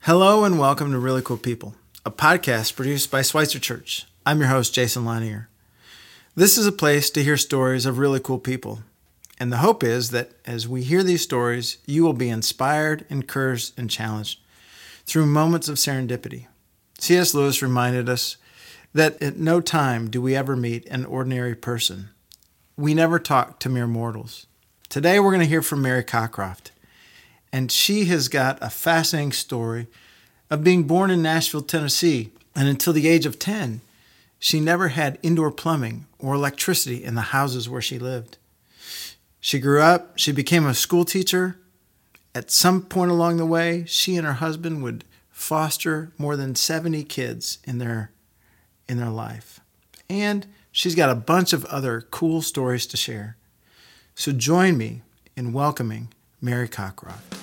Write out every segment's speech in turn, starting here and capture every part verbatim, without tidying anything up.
Hello and welcome to Really Cool People, a podcast produced by Schweitzer Church. I'm your host, Jason Leininger. This is a place to hear stories of really cool people. And the hope is that as we hear these stories, you will be inspired, encouraged, and challenged through moments of serendipity. C S. Lewis reminded us that at no time do we ever meet an ordinary person. We never talk to mere mortals. Today we're going to hear from Mary Cockcroft. And she has got a fascinating story of being born in Nashville, Tennessee. And until the age of ten, she never had indoor plumbing or electricity in the houses where she lived. She grew up, she became a school teacher. At some point along the way, she and her husband would foster more than seventy kids in their, in their life. And she's got a bunch of other cool stories to share. So join me in welcoming Mary Cockcroft.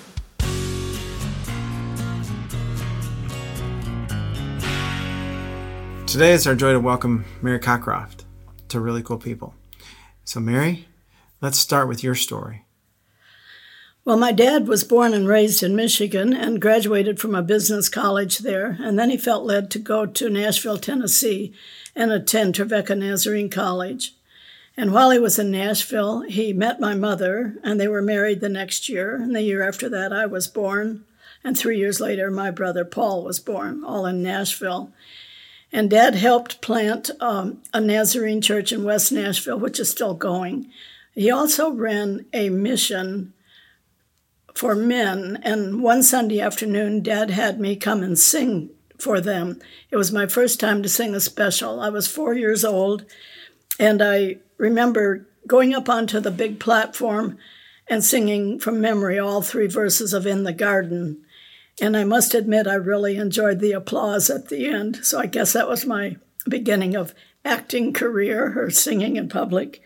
Today it's our joy to welcome Mary Cockcroft to Really Cool People. So Mary, let's start with your story. Well, my dad was born and raised in Michigan and graduated from a business college there, and then he felt led to go to Nashville, Tennessee and attend Trevecca Nazarene College. And while he was in Nashville, he met my mother, and they were married the next year. And the year after that, I was born. And three years later, my brother Paul was born, all in Nashville. And Dad helped plant um, a Nazarene church in West Nashville, which is still going. He also ran a mission for men. And one Sunday afternoon, Dad had me come and sing for them. It was my first time to sing a special. I was four years old, and I remember going up onto the big platform and singing from memory all three verses of In the Garden. And I must admit, I really enjoyed the applause at the end. So I guess that was my beginning of acting career or singing in public.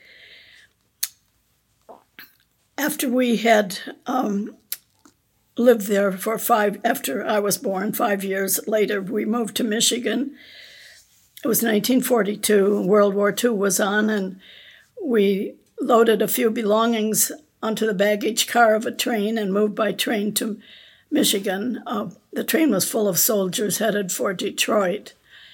After we had um, lived there for five, after I was born, five years later, we moved to Michigan. It was nineteen forty-two, World War Two was on, and we loaded a few belongings onto the baggage car of a train and moved by train to Michigan. Uh, the train was full of soldiers headed for Detroit.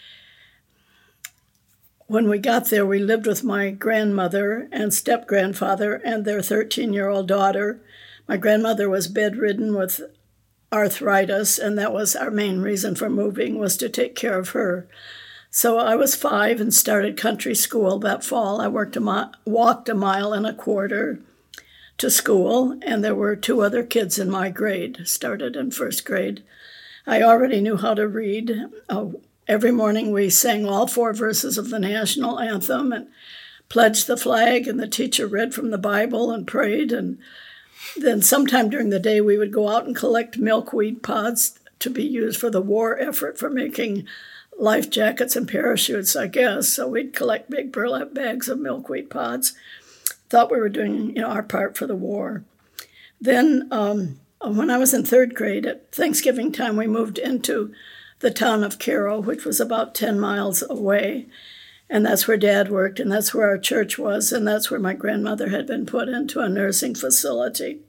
When we got there, we lived with my grandmother and step-grandfather and their thirteen-year-old daughter. My grandmother was bedridden with arthritis, and that was our main reason for moving, was to take care of her. So I was five and started country school that fall. I worked a mi- walked a mile and a quarter to school, and there were two other kids in my grade, started in first grade. I already knew how to read. Uh, every morning we sang all four verses of the national anthem and pledged the flag, and the teacher read from the Bible and prayed. And then sometime during the day we would go out and collect milkweed pods to be used for the war effort for making life jackets and parachutes, I guess. So we'd collect big burlap bags of milkweed pods. Thought we were doing, you know, our part for the war. Then um, when I was in third grade, at Thanksgiving time, we moved into the town of Cairo, which was about ten miles away. And that's where Dad worked, and that's where our church was, and that's where my grandmother had been put into a nursing facility.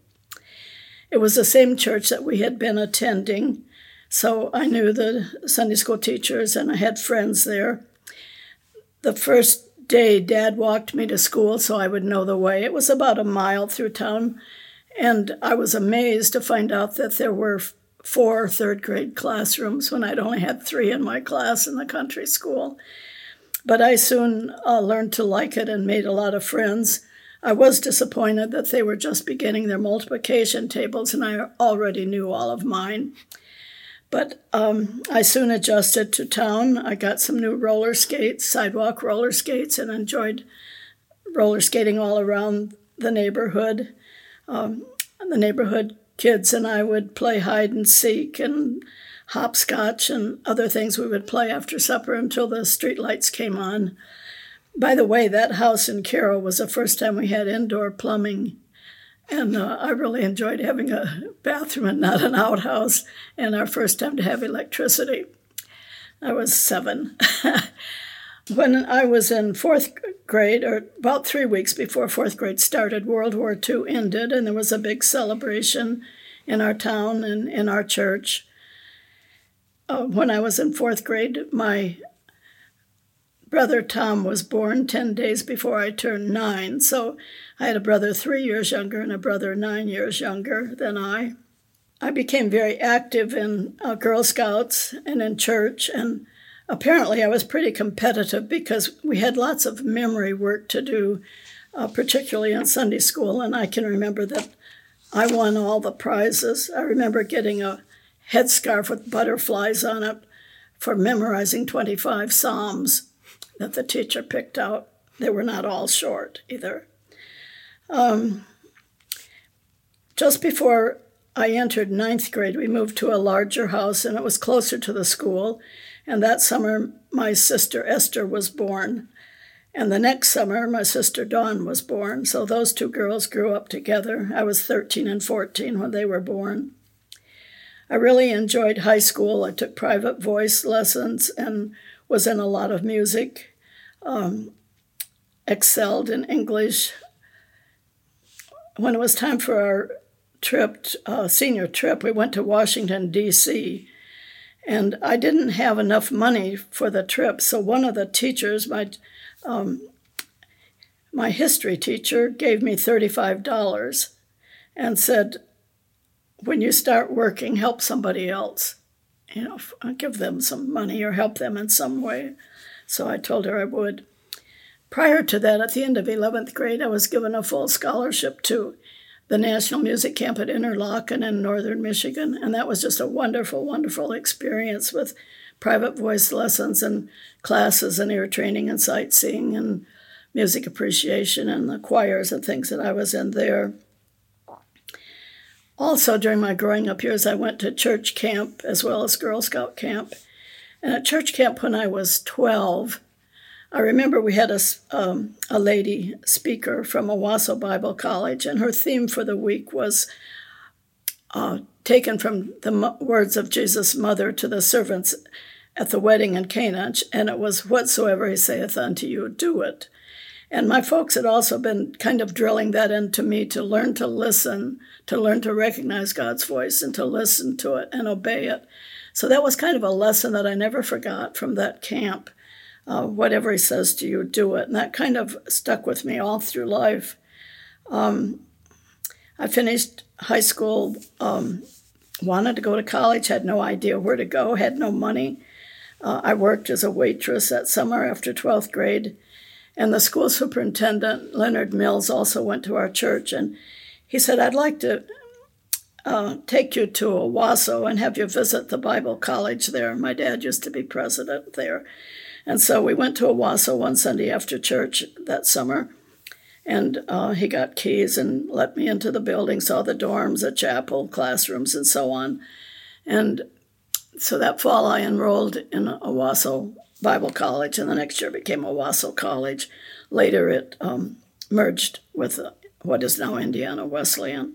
It was the same church that we had been attending, so I knew the Sunday school teachers, and I had friends there. The first day, Dad walked me to school so I would know the way. It was about a mile through town, and I was amazed to find out that there were four third grade classrooms when I'd only had three in my class in the country school. But I soon uh, learned to like it and made a lot of friends. I was disappointed that they were just beginning their multiplication tables, and I already knew all of mine. But um, I soon adjusted to town. I got some new roller skates, sidewalk roller skates, and enjoyed roller skating all around the neighborhood. Um, the neighborhood kids and I would play hide and seek and hopscotch and other things we would play after supper until the streetlights came on. By the way, that house in Cairo was the first time we had indoor plumbing. And uh, I really enjoyed having a bathroom and not an outhouse, and our first time to have electricity. I was seven. When I was in fourth grade, or about three weeks before fourth grade started, World War Two ended, and there was a big celebration in our town and in our church. uh, when I was in fourth grade, my brother Tom was born ten days before I turned nine. So I had a brother three years younger and a brother nine years younger than I. I became very active in uh, Girl Scouts and in church, and apparently I was pretty competitive because we had lots of memory work to do, uh, particularly in Sunday school, and I can remember that I won all the prizes. I remember getting a headscarf with butterflies on it for memorizing twenty-five Psalms that the teacher picked out. They were not all short either. Um, just before I entered ninth grade, we moved to a larger house, and it was closer to the school. And that summer, my sister Esther was born. And the next summer, my sister Dawn was born. So those two girls grew up together. I was thirteen and fourteen when they were born. I really enjoyed high school. I took private voice lessons and was in a lot of music. Um, excelled in English. When it was time for our trip, uh, senior trip, we went to Washington, D C, and I didn't have enough money for the trip, so one of the teachers, my um, my history teacher, gave me thirty-five dollars and said, when you start working, help somebody else. You know, give them some money or help them in some way. So I told her I would. Prior to that, at the end of eleventh grade, I was given a full scholarship to the National Music Camp at Interlochen in northern Michigan, and that was just a wonderful, wonderful experience with private voice lessons and classes and ear training and sightseeing and music appreciation and the choirs and things that I was in there. Also, during my growing up years, I went to church camp as well as Girl Scout camp. And at church camp when I was twelve, I remember we had a, um, a lady speaker from Owasso Bible College, and her theme for the week was uh, taken from the mo- words of Jesus' mother to the servants at the wedding in Cana, and it was, whatsoever he saith unto you, do it. And my folks had also been kind of drilling that into me to learn to listen, to learn to recognize God's voice and to listen to it and obey it. So that was kind of a lesson that I never forgot from that camp. Uh, whatever he says to you, do it. And that kind of stuck with me all through life. Um, I finished high school, um, wanted to go to college, had no idea where to go, had no money. Uh, I worked as a waitress that summer after twelfth grade. And the school superintendent, Leonard Mills, also went to our church. And he said, I'd like to uh, take you to Owasso and have you visit the Bible college there. My dad used to be president there. And so we went to Owasso one Sunday after church that summer, and uh, he got keys and let me into the building, saw the dorms, a chapel, classrooms, and so on. And so that fall I enrolled in Owasso Bible College, and the next year became Owasso College. Later it um, merged with uh, what is now Indiana Wesleyan.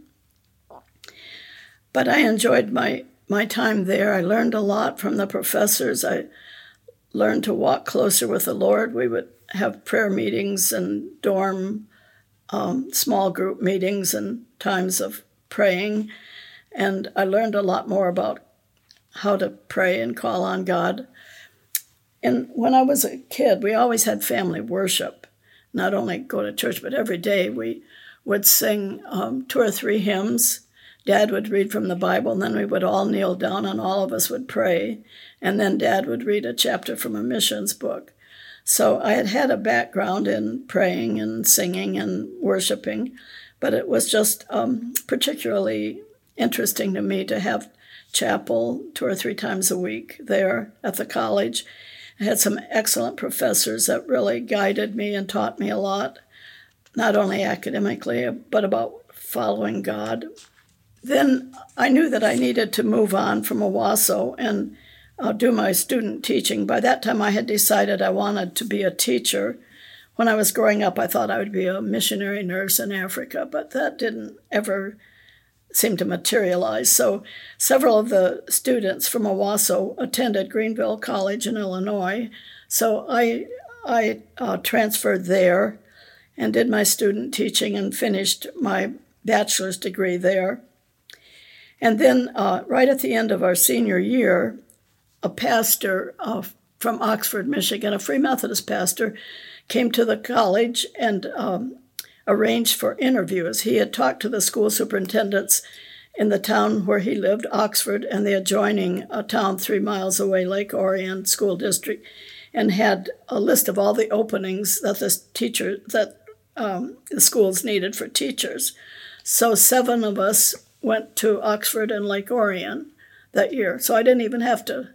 But I enjoyed my, my time there. I learned a lot from the professors. I learned to walk closer with the Lord. We would have prayer meetings and dorm um, small group meetings and times of praying. And I learned a lot more about how to pray and call on God. And when I was a kid, we always had family worship. Not only go to church, but every day we would sing um, two or three hymns. Dad would read from the Bible, and then we would all kneel down, and all of us would pray. And then Dad would read a chapter from a missions book. So I had had a background in praying and singing and worshiping, but it was just um, particularly interesting to me to have chapel two or three times a week there at the college. I had some excellent professors that really guided me and taught me a lot, not only academically, but about following God. Then I knew that I needed to move on from Owasso and uh, do my student teaching. By that time, I had decided I wanted to be a teacher. When I was growing up, I thought I would be a missionary nurse in Africa, but that didn't ever seem to materialize. So several of the students from Owasso attended Greenville College in Illinois. So I, I uh, transferred there and did my student teaching and finished my bachelor's degree there. And then uh, right at the end of our senior year, a pastor uh, from Oxford, Michigan, a Free Methodist pastor, came to the college and um, arranged for interviews. He had talked to the school superintendents in the town where he lived, Oxford, and the adjoining uh, town three miles away, Lake Orion School District, and had a list of all the openings that the teacher that um, the schools needed for teachers. So seven of us went to Oxford and Lake Orion that year. So I didn't even have to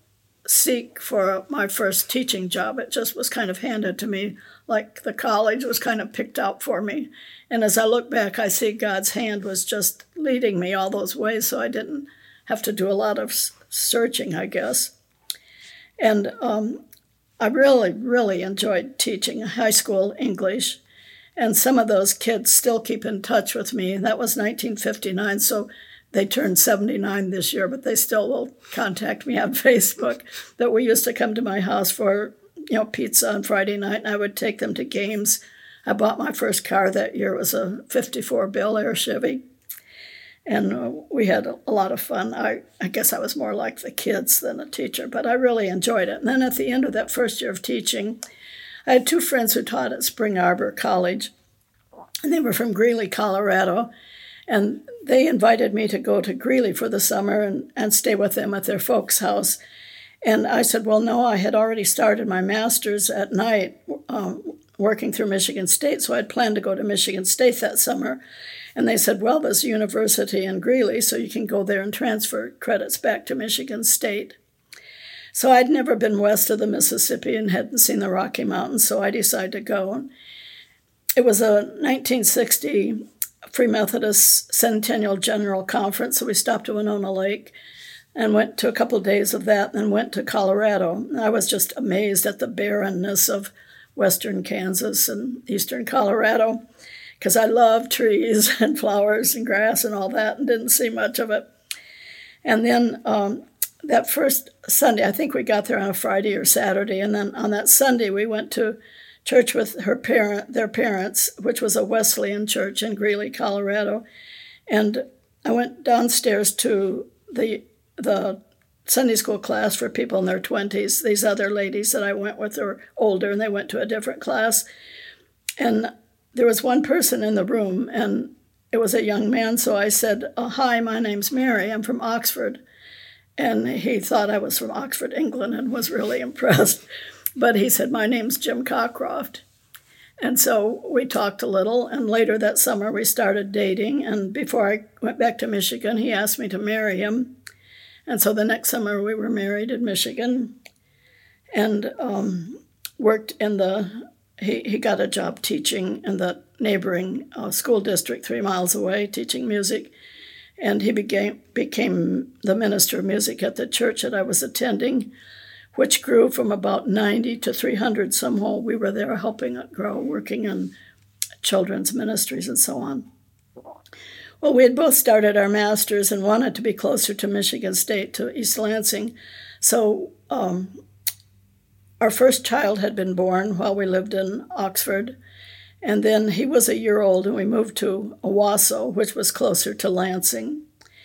seek for my first teaching job. It just was kind of handed to me, like the college was kind of picked out for me. And as I look back, I see God's hand was just leading me all those ways, so I didn't have to do a lot of searching, I guess. And um, I really, really enjoyed teaching high school English. And some of those kids still keep in touch with me. That was nineteen fifty-nine, so they turned seventy-nine this year, but they still will contact me on Facebook. That we used to come to my house for, you know, pizza on Friday night, and I would take them to games. I bought my first car that year. It was a fifty-four Bel Air Chevy, and uh, we had a, a lot of fun. I, I guess I was more like the kids than a teacher, but I really enjoyed it. And then at the end of that first year of teaching, I had two friends who taught at Spring Arbor College, and they were from Greeley, Colorado, and they invited me to go to Greeley for the summer and, and stay with them at their folks' house. And I said, well, no, I had already started my master's at night uh, working through Michigan State, so I'd planned to go to Michigan State that summer. And they said, well, there's a university in Greeley, so you can go there and transfer credits back to Michigan State. So I'd never been west of the Mississippi and hadn't seen the Rocky Mountains, so I decided to go. It was a nineteen sixty Free Methodist Centennial General Conference, so we stopped at Winona Lake and went to a couple of days of that, and then went to Colorado. I was just amazed at the barrenness of western Kansas and eastern Colorado, because I love trees and flowers and grass and all that, and didn't see much of it. And then um, that first Sunday, I think we got there on a Friday or Saturday, and then on that Sunday we went to church with her parent, their parents, which was a Wesleyan church in Greeley, Colorado. And I went downstairs to the the Sunday school class for people in their twenties. These other ladies that I went with were older, and they went to a different class. And there was one person in the room, and it was a young man, so I said, oh, hi, my name's Mary. I'm from Oxford. And he thought I was from Oxford, England, and was really impressed. But he said, my name's Jim Cockcroft. And so we talked a little, and later that summer we started dating. And before I went back to Michigan, he asked me to marry him. And so the next summer we were married in Michigan, and um, worked in the, he, he got a job teaching in the neighboring uh, school district three miles away, teaching music. And he became, became the minister of music at the church that I was attending, which grew from about ninety to three hundred somehow. We were there helping it grow, working in children's ministries and so on. Well, we had both started our masters and wanted to be closer to Michigan State, to East Lansing. So um, our first child had been born while we lived in Oxford. And then he was a year old, and we moved to Owasso, which was closer to Lansing.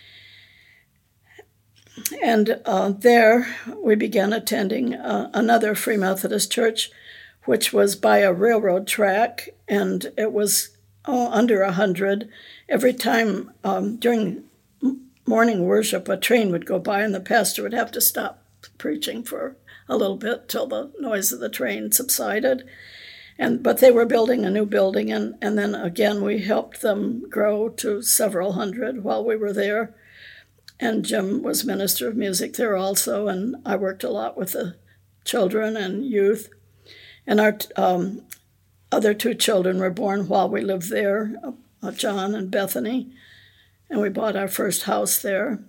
And uh, there we began attending uh, another Free Methodist church, which was by a railroad track, and it was oh, under a hundred. Every time um, during morning worship, a train would go by, and the pastor would have to stop preaching for a little bit till the noise of the train subsided. And but they were building a new building, and, and then again we helped them grow to several hundred while we were there. And Jim was minister of music there also, and I worked a lot with the children and youth. And our um, other two children were born while we lived there, uh, John and Bethany, and we bought our first house there.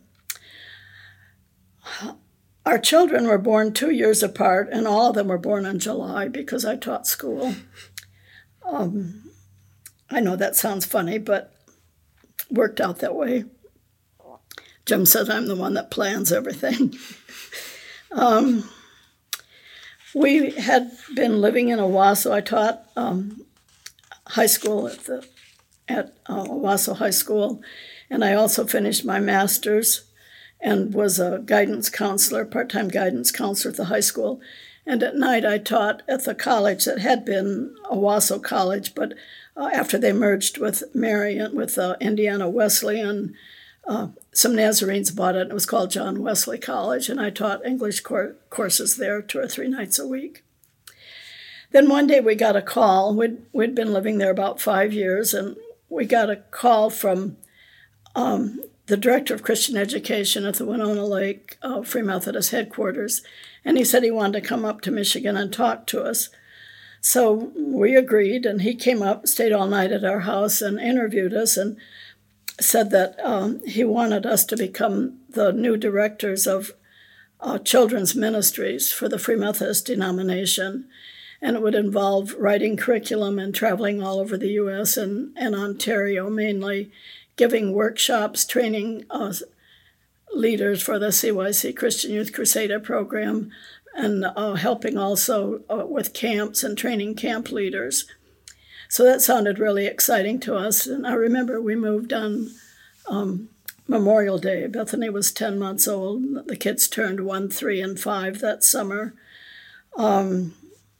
Our children were born two years apart, and all of them were born in July because I taught school. Um, I know that sounds funny, but worked out that way. Jim says I'm the one that plans everything. um, we had been living in Owasso. I taught um, high school at the at uh, Owasso High School, and I also finished my master's. and was a guidance counselor, part-time guidance counselor at the high school. And at night I taught at the college that had been Owasso College, but uh, after they merged with Marian, with uh, Indiana Wesleyan, uh, some Nazarenes bought it, and it was called John Wesley College, and I taught English cor- courses there two or three nights a week. Then one day we got a call. We'd, we'd been living there about five years, and we got a call from um, the director of Christian education at the Winona Lake uh, Free Methodist headquarters, and he said he wanted to come up to Michigan and talk to us. So we agreed, and he came up, stayed all night at our house, and interviewed us, and said that um, he wanted us to become the new directors of uh, children's ministries for the Free Methodist denomination, and it would involve writing curriculum and traveling all over the U S and, and Ontario mainly, giving workshops, training uh, leaders for the C Y C Christian Youth Crusader program, and uh, helping also uh, with camps and training camp leaders. So that sounded really exciting to us. And I remember we moved on um, Memorial Day. Bethany was ten months old. The kids turned one, three, and five that summer. Um,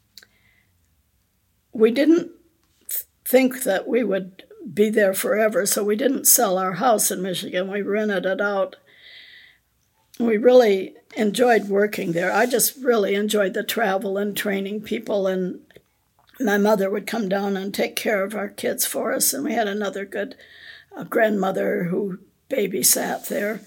we didn't th- think that we would be there forever, so we didn't sell our house in Michigan. We rented it out. We really enjoyed working there. I just really enjoyed the travel and training people, and my mother would come down and take care of our kids for us, and we had another good uh, grandmother who babysat there.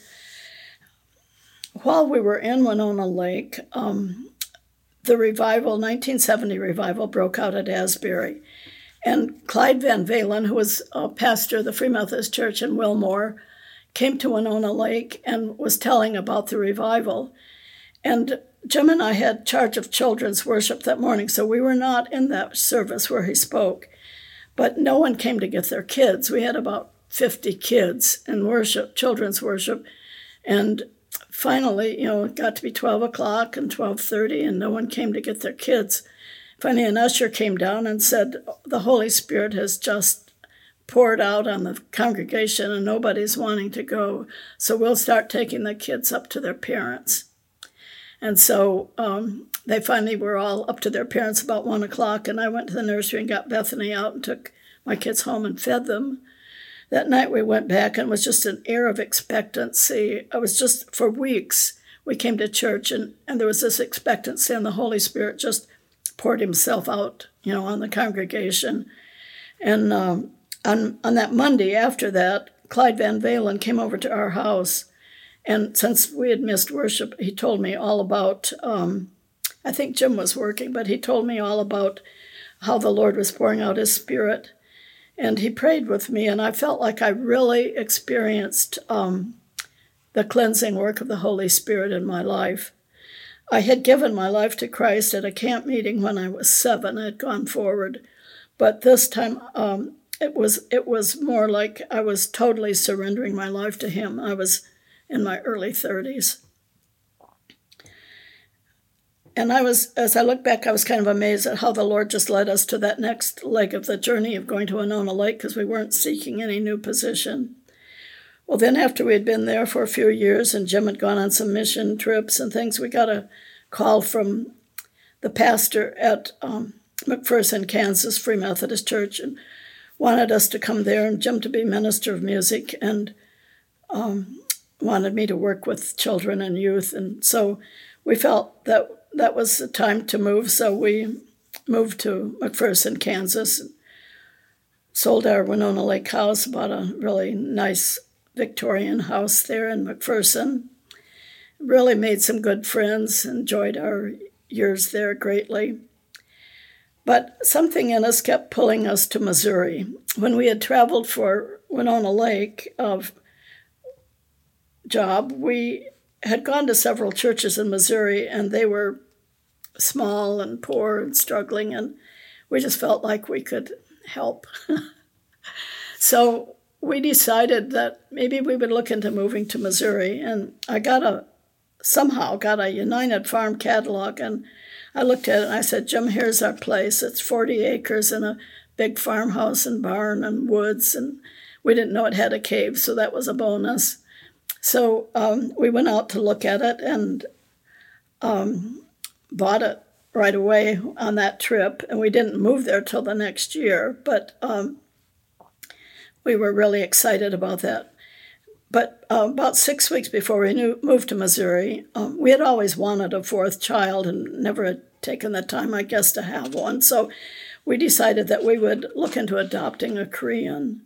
While we were in Winona Lake, um, the revival, nineteen seventy revival, broke out at Asbury. And Clyde Van Valen, who was a pastor of the Free Methodist Church in Wilmore, came to Winona Lake and was telling about the revival. And Jim and I had charge of children's worship that morning, so we were not in that service where he spoke. But no one came to get their kids. We had about fifty kids in worship, children's worship. And finally, you know, it got to be twelve o'clock and twelve thirty, and no one came to get their kids. Finally, an usher came down and said, the Holy Spirit has just poured out on the congregation and nobody's wanting to go, so we'll start taking the kids up to their parents. And so um, they finally were all up to their parents about one o'clock, and I went to the nursery and got Bethany out and took my kids home and fed them. That night we went back, and it was just an air of expectancy. It was just, for weeks, we came to church, and, and there was this expectancy, and the Holy Spirit just poured himself out, you know, on the congregation. And um, on, on that Monday after that, Clyde Van Valen came over to our house. And since we had missed worship, he told me all about, um, I think Jim was working, but he told me all about how the Lord was pouring out his Spirit. And he prayed with me, and I felt like I really experienced um, the cleansing work of the Holy Spirit in my life. I had given my life to Christ at a camp meeting when I was seven. I had gone forward. But this time um, it was it was more like I was totally surrendering my life to him. I was in my early thirties. And I was, as I look back, I was kind of amazed at how the Lord just led us to that next leg of the journey of going to Winona Lake, because we weren't seeking any new position. Well, then after we had been there for a few years and Jim had gone on some mission trips and things, we got a call from the pastor at um, McPherson, Kansas Free Methodist Church, and wanted us to come there and Jim to be minister of music, and um, wanted me to work with children and youth. And so we felt that that was the time to move, so we moved to McPherson, Kansas, and sold our Winona Lake house, bought a really nice Victorian house there in McPherson. Really made some good friends, enjoyed our years there greatly. But something in us kept pulling us to Missouri. When we had traveled for Winona Lake of job, we had gone to several churches in Missouri, and they were small and poor and struggling, and we just felt like we could help. So we decided that maybe we would look into moving to Missouri, and I got a somehow got a United Farm catalog, and I looked at it and I said, Jim, here's our place. It's forty acres and a big farmhouse and barn and woods, and we didn't know it had a cave, so that was a bonus. So um, we went out to look at it and um, bought it right away on that trip. And we didn't move there till the next year, but um, we were really excited about that. But uh, about six weeks before we knew, moved to Missouri, um, we had always wanted a fourth child and never had taken the time, I guess, to have one. So we decided that we would look into adopting a Korean.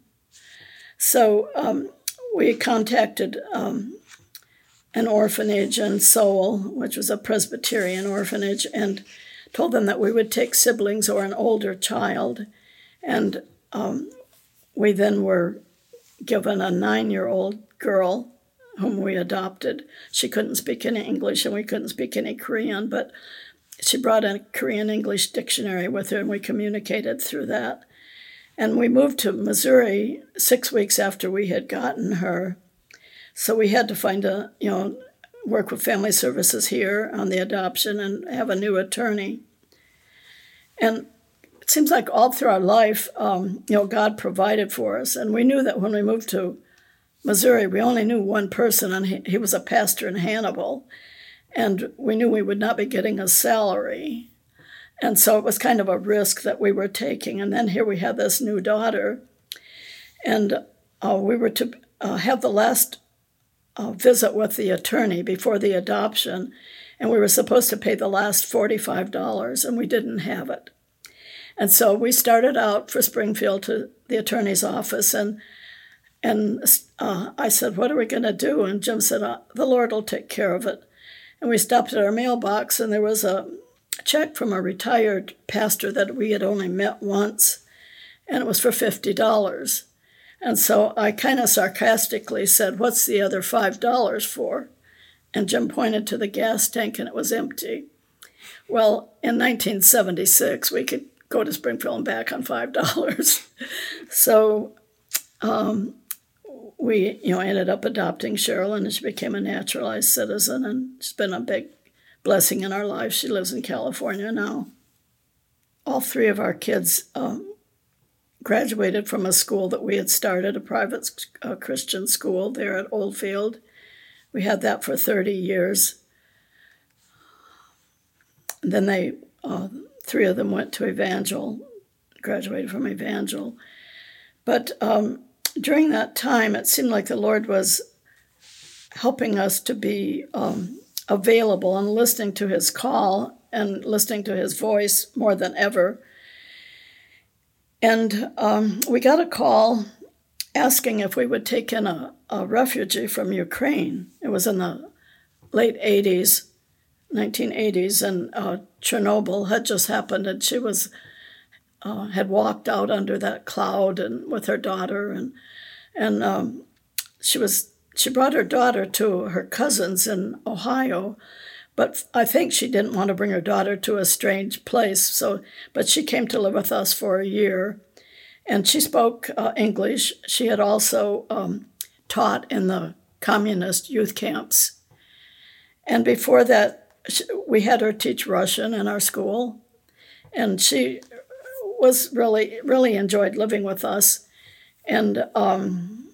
So um, we contacted um, an orphanage in Seoul, which was a Presbyterian orphanage, and told them that we would take siblings or an older child. And um, we then were given a nine-year-old girl whom we adopted. She couldn't speak any English and we couldn't speak any Korean, but she brought a Korean-English dictionary with her and we communicated through that. And we moved to Missouri six weeks after we had gotten her. So we had to find a, you know, work with Family Services here on the adoption and have a new attorney. And it seems like all through our life, um, you know, God provided for us. And we knew that when we moved to Missouri, we only knew one person, and he, he was a pastor in Hannibal. And we knew we would not be getting a salary. And so it was kind of a risk that we were taking. And then here we had this new daughter. And uh, we were to uh, have the last uh, visit with the attorney before the adoption. And we were supposed to pay the last forty-five dollars, and we didn't have it. And so we started out for Springfield to the attorney's office. And, and uh, I said, what are we going to do? And Jim said, uh, the Lord will take care of it. And we stopped at our mailbox, and there was a check from a retired pastor that we had only met once, and it was for fifty dollars. And so I kind of sarcastically said, what's the other five dollars for? And Jim pointed to the gas tank, and it was empty. Well, in nineteen seventy-six, we could go to Springfield and back on five dollars. So um, we, you know, ended up adopting Cheryl, and she became a naturalized citizen, and she's been a big blessing in our lives. She lives in California now. All three of our kids um, graduated from a school that we had started, a private uh, Christian school there at Oldfield. We had that for thirty years. And then they, uh, three of them went to Evangel, graduated from Evangel. But um, during that time, it seemed like the Lord was helping us to be um, available and listening to his call and listening to his voice more than ever. And um, we got a call asking if we would take in a, a refugee from Ukraine. It was in the late eighties, nineteen eighties, and uh, Chernobyl had just happened, and she was uh, had walked out under that cloud and with her daughter, and and um, she was she brought her daughter to her cousins in Ohio, but I think she didn't want to bring her daughter to a strange place. So, but she came to live with us for a year, and she spoke uh, English. She had also um, taught in the communist youth camps, and before that, we had her teach Russian in our school, and she was really, really enjoyed living with us. And um,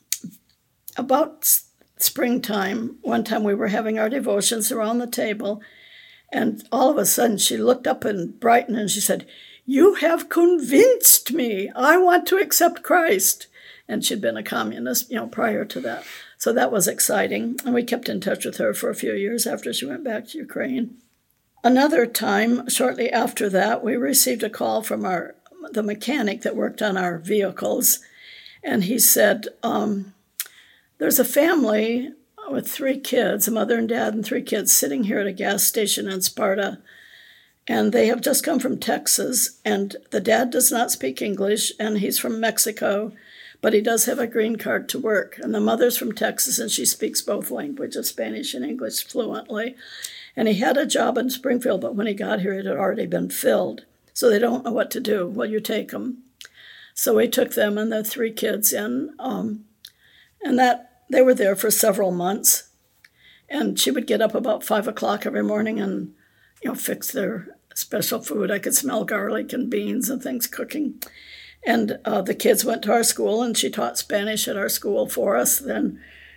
about springtime, one time we were having our devotions around the table, and all of a sudden she looked up and brightened, and she said, "You have convinced me. I want to accept Christ." And she'd been a communist, you know, prior to that. So that was exciting. And we kept in touch with her for a few years after she went back to Ukraine. Another time, shortly after that, we received a call from our the mechanic that worked on our vehicles. And he said, um, there's a family with three kids, a mother and dad and three kids, sitting here at a gas station in Sparta. And they have just come from Texas. And the dad does not speak English, and he's from Mexico, but he does have a green card to work. And the mother's from Texas, and she speaks both languages, Spanish and English, fluently. And he had a job in Springfield, but when he got here, it had already been filled. So they don't know what to do. Well, you take them. So we took them and the three kids in, um, and that they were there for several months. And she would get up about five o'clock every morning and, you know, fix their special food. I could smell garlic and beans and things cooking. And uh, the kids went to our school, and she taught Spanish at our school for us then.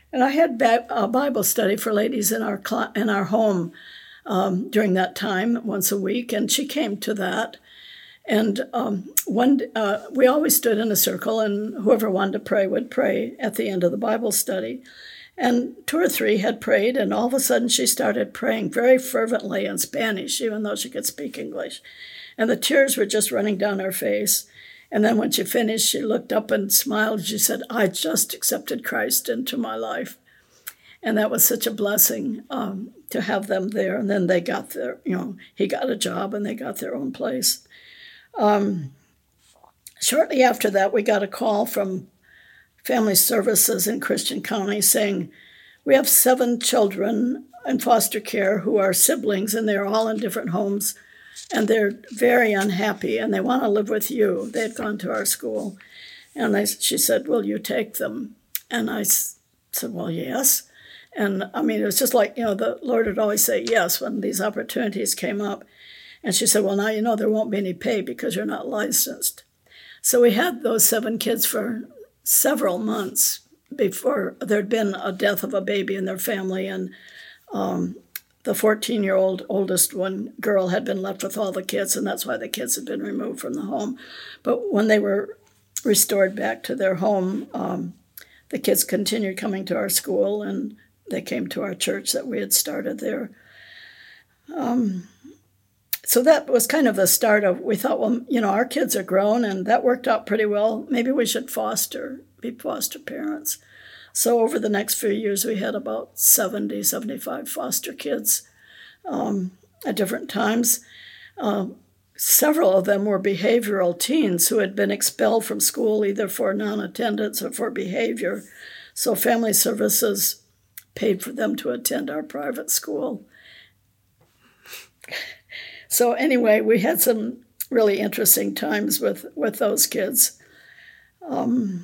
And I had a Bible study for ladies in our cl- in our home um, during that time, once a week, and she came to that. And um, one, uh, we always stood in a circle, and whoever wanted to pray would pray at the end of the Bible study. And two or three had prayed, and all of a sudden she started praying very fervently in Spanish, even though she could speak English. And the tears were just running down her face. And then when she finished, she looked up and smiled. She said, "I just accepted Christ into my life." And that was such a blessing um, to have them there. And then they got their, you know, he got a job and they got their own place. Um, shortly after that, we got a call from Family Services in Christian County saying, "We have seven children in foster care who are siblings, and they're all in different homes, and they're very unhappy, and they want to live with you." They had gone to our school. And they, she said, "Will you take them?" And I said, "Well, yes." And I mean, it was just like, you know, the Lord would always say yes when these opportunities came up. And she said, "Well, now you know there won't be any pay because you're not licensed." So we had those seven kids for several months before there'd been a death of a baby in their family. And um, the fourteen-year-old oldest one girl had been left with all the kids, and that's why the kids had been removed from the home. But when they were restored back to their home, um, the kids continued coming to our school, and they came to our church that we had started there. Um, so that was kind of the start of, we thought, well, you know, our kids are grown, and that worked out pretty well. Maybe we should foster, be foster parents. So over the next few years, we had about seventy, seventy-five foster kids um, at different times. Uh, several of them were behavioral teens who had been expelled from school either for non-attendance or for behavior. So Family Services paid for them to attend our private school. So anyway, we had some really interesting times with, with those kids. Um,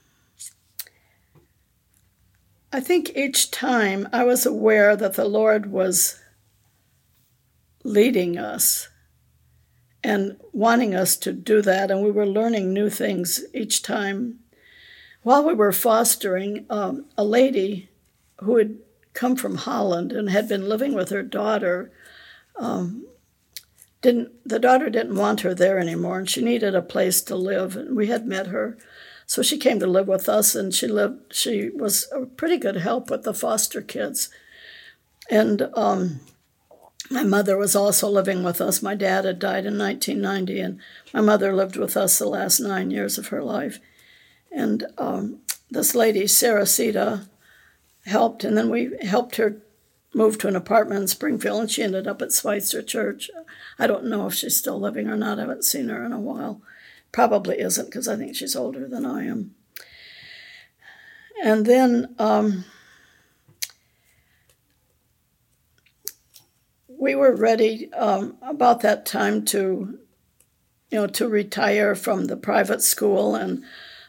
I think each time I was aware that the Lord was leading us and wanting us to do that, and we were learning new things each time. While we were fostering, um, a lady who had come from Holland and had been living with her daughter, um, didn't the daughter didn't want her there anymore, and she needed a place to live, and we had met her. So she came to live with us, and she lived. She was a pretty good help with the foster kids. And um, my mother was also living with us. My dad had died in nineteen ninety, and my mother lived with us the last nine years of her life. And um, this lady, Sarah Sita, helped, and then we helped her move to an apartment in Springfield, and she ended up at Schweitzer Church. I don't know if she's still living or not. I haven't seen her in a while. Probably isn't, because I think she's older than I am. And then um, we were ready um, about that time to, you know, to retire from the private school, and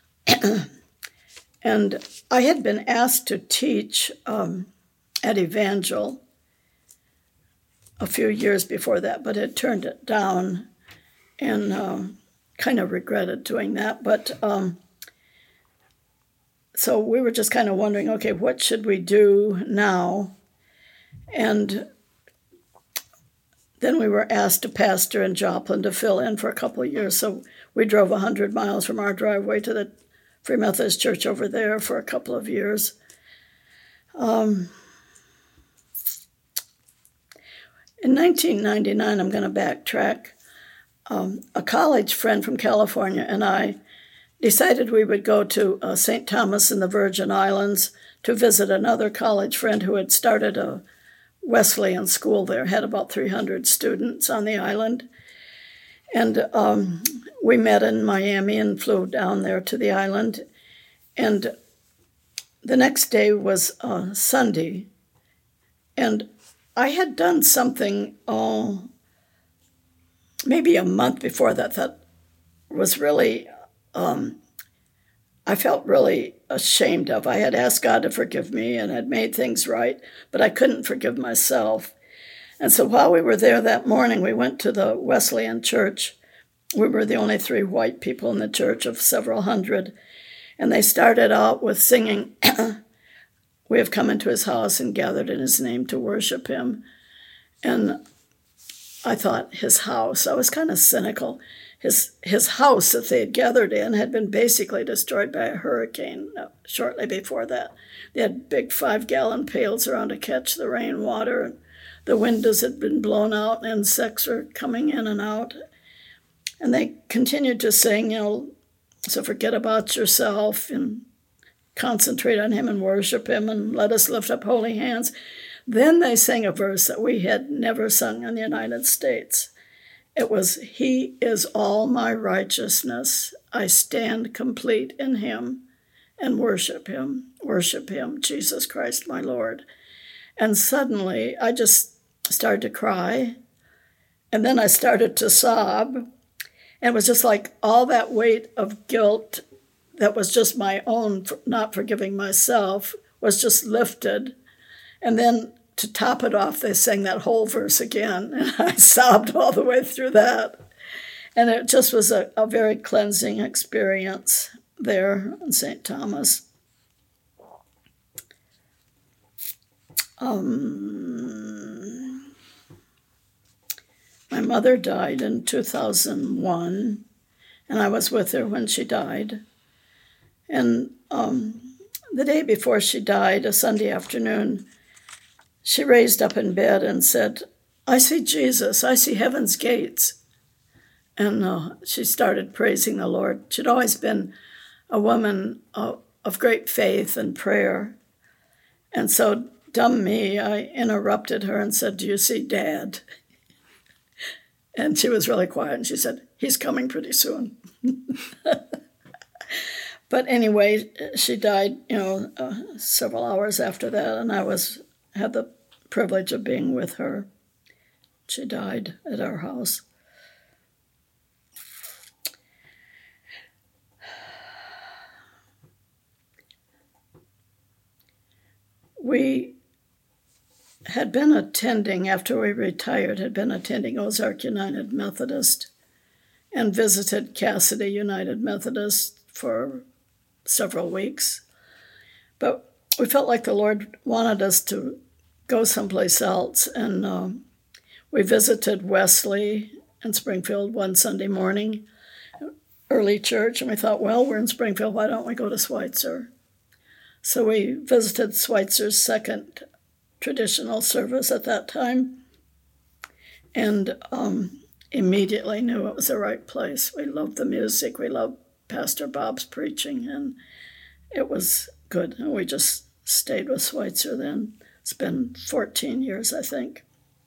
and I had been asked to teach um, at Evangel a few years before that, but had turned it down, and um, kind of regretted doing that. But um, so we were just kind of wondering, okay, what should we do now? And then we were asked to pastor in Joplin to fill in for a couple of years. So we drove one hundred miles from our driveway to the Free Methodist Church over there for a couple of years. Um, in nineteen ninety-nine, I'm going to backtrack, um, a college friend from California and I decided we would go to uh, Saint Thomas in the Virgin Islands to visit another college friend who had started a Wesleyan school there, had about three hundred students on the island. And um, we met in Miami and flew down there to the island. And the next day was uh, Sunday. And I had done something, oh, maybe a month before that, that was really, um, I felt really ashamed of. I had asked God to forgive me and had made things right, but I couldn't forgive myself. And so while we were there that morning, we went to the Wesleyan church. We were the only three white people in the church of several hundred. And they started out with singing we have come into his house and gathered in his name to worship him. And I thought, his house. I was kind of cynical. His his house that they had gathered in had been basically destroyed by a hurricane shortly before that. They had big five-gallon pails around to catch the rainwater. And the windows had been blown out, and insects were coming in and out. And they continued to sing, you know, so forget about yourself and concentrate on him and worship him and let us lift up holy hands. Then they sang a verse that we had never sung in the United States. It was, he is all my righteousness. I stand complete in him and worship him, worship him, Jesus Christ, my Lord. And suddenly I just started to cry. And then I started to sob. And it was just like all that weight of guilt that was just my own, for not forgiving myself, was just lifted. And then to top it off, they sang that whole verse again, and I sobbed all the way through that. And it just was a, a very cleansing experience there in Saint Thomas. Um, my mother died in two thousand one, and I was with her when she died. And um, the day before she died, a Sunday afternoon, she raised up in bed and said, I see Jesus, I see heaven's gates. And uh, she started praising the Lord. She'd always been a woman uh, of great faith and prayer. And so, dumb me, I interrupted her and said, do you see Dad? And she was really quiet, and she said, he's coming pretty soon. But anyway, she died, you know, uh, several hours after that, and I was had the privilege of being with her. She died at our house. We had been attending, after we retired, had been attending Ozark United Methodist and visited Cassidy United Methodist for several weeks. But we felt like the Lord wanted us to go someplace else, and um, we visited Wesley in Springfield one Sunday morning, early church, and we thought, well, we're in Springfield, why don't we go to Schweitzer? So we visited Schweitzer's second traditional service at that time, and um, immediately knew it was the right place. We loved the music, we loved Pastor Bob's preaching, and it was good. And we just stayed with Schweitzer then. It's been fourteen years, I think.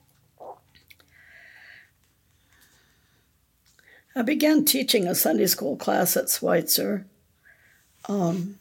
I began teaching a Sunday school class at Schweitzer. Um,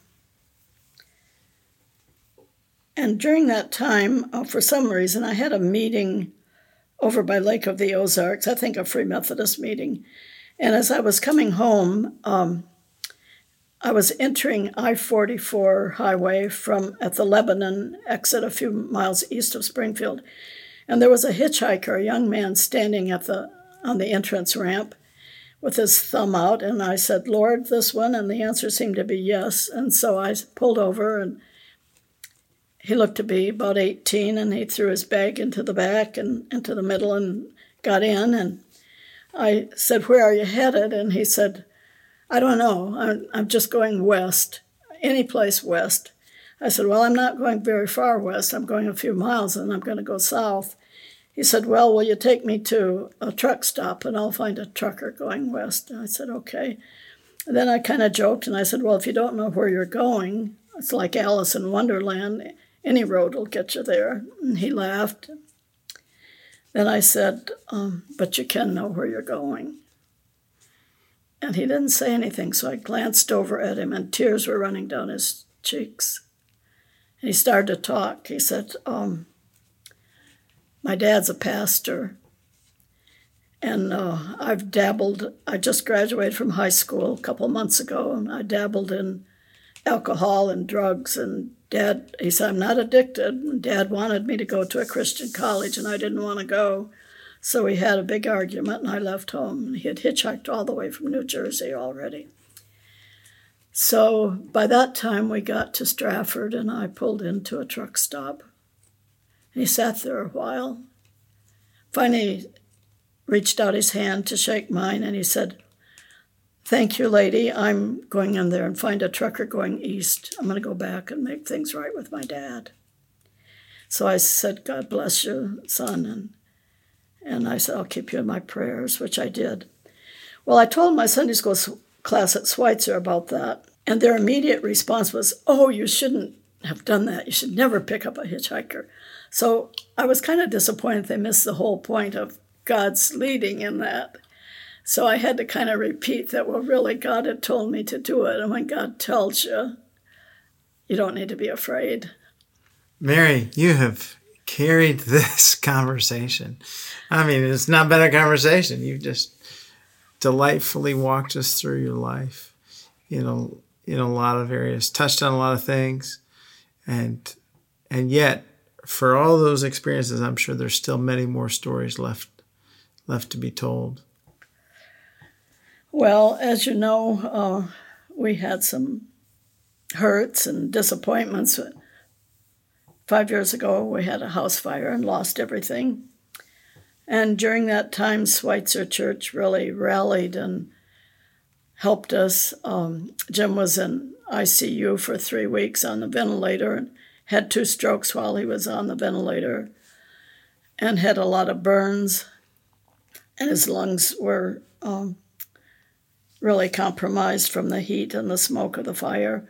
and during that time, uh, for some reason, I had a meeting over by Lake of the Ozarks, I think a Free Methodist meeting. And as I was coming home, um, I was entering I forty-four highway from at the Lebanon exit a few miles east of Springfield. And there was a hitchhiker, a young man, standing at the on the entrance ramp with his thumb out. And I said, Lord, this one? And the answer seemed to be yes. And so I pulled over, and he looked to be about eighteen, and he threw his bag into the back and into the middle and got in. And I said, where are you headed? And he said, I don't know. I'm, I'm just going west, any place west. I said, well, I'm not going very far west. I'm going a few miles, and I'm going to go south. He said, well, will you take me to a truck stop, and I'll find a trucker going west? And I said, okay. And then I kind of joked, and I said, well, if you don't know where you're going, it's like Alice in Wonderland. Any road will get you there. And he laughed. Then I said, um, but you can know where you're going. And he didn't say anything, so I glanced over at him, and tears were running down his cheeks. And he started to talk. He said, um, my dad's a pastor, and uh, I've dabbled, I just graduated from high school a couple months ago, and I dabbled in alcohol and drugs, and Dad, he said, I'm not addicted. And Dad wanted me to go to a Christian college, and I didn't want to go. So we had a big argument, and I left home. He had hitchhiked all the way from New Jersey already. So by that time, we got to Stratford, and I pulled into a truck stop. And he sat there a while. Finally, reached out his hand to shake mine, and he said, "Thank you, lady. I'm going in there and find a trucker going east. I'm going to go back and make things right with my dad." So I said, "God bless you, son." And, and I said, "I'll keep you in my prayers," which I did. Well, I told my Sunday school class at Schweitzer about that, and their immediate response was, "Oh, you shouldn't have done that. You should never pick up a hitchhiker." So I was kind of disappointed they missed the whole point of God's leading in that. So I had to kind of repeat that, well, really, God had told me to do it. And when God tells you, you don't need to be afraid. Mary, you have carried this conversation. I mean, it's not been a conversation. You've just delightfully walked us through your life, you know, in a lot of areas, touched on a lot of things. And and yet, for all those experiences, I'm sure there's still many more stories left left to be told. Well, as you know, uh, we had some hurts and disappointments. Five years ago, we had a house fire and lost everything. And during that time, Schweitzer Church really rallied and helped us. Um, Jim was in I C U for three weeks on the ventilator and had two strokes while he was on the ventilator and had a lot of burns. And his lungs were um, really compromised from the heat and the smoke of the fire.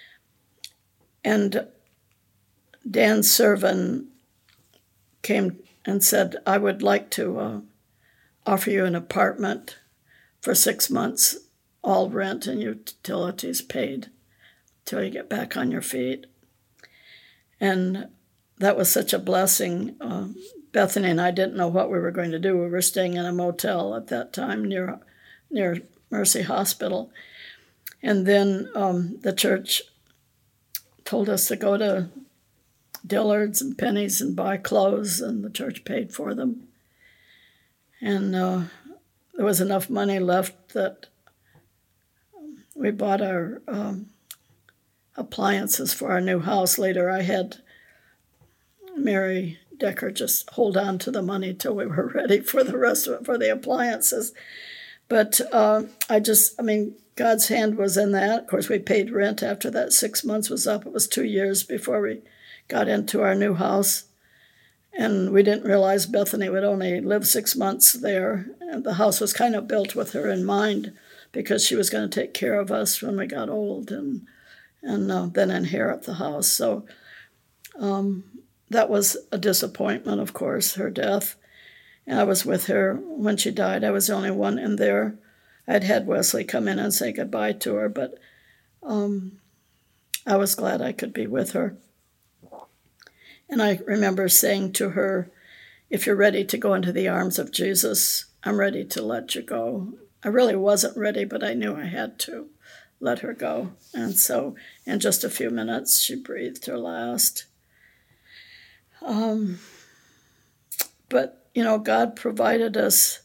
And Dan Servin came and said, "I would like to uh, offer you an apartment for six months, all rent and utilities paid till you get back on your feet." And that was such a blessing. Uh, Bethany and I didn't know what we were going to do. We were staying in a motel at that time near near Mercy Hospital. And then um, the church told us to go to Dillard's and Penny's and buy clothes, and the church paid for them. And uh, there was enough money left that we bought our um, appliances for our new house. Later, I had Mary Decker just hold on to the money till we were ready for the rest of it, for the appliances. But uh, I just, I mean, God's hand was in that. Of course, we paid rent after that six months was up. It was two years before we got into our new house. And we didn't realize Bethany would only live six months there. And the house was kind of built with her in mind because she was going to take care of us when we got old and and uh, then inherit the house. So um, that was a disappointment, of course, her death. And I was with her when she died. I was the only one in there. I'd had Wesley come in and say goodbye to her, but um, I was glad I could be with her. And I remember saying to her, "If you're ready to go into the arms of Jesus, I'm ready to let you go." I really wasn't ready, but I knew I had to let her go. And so in just a few minutes, she breathed her last. Um, but, you know, God provided us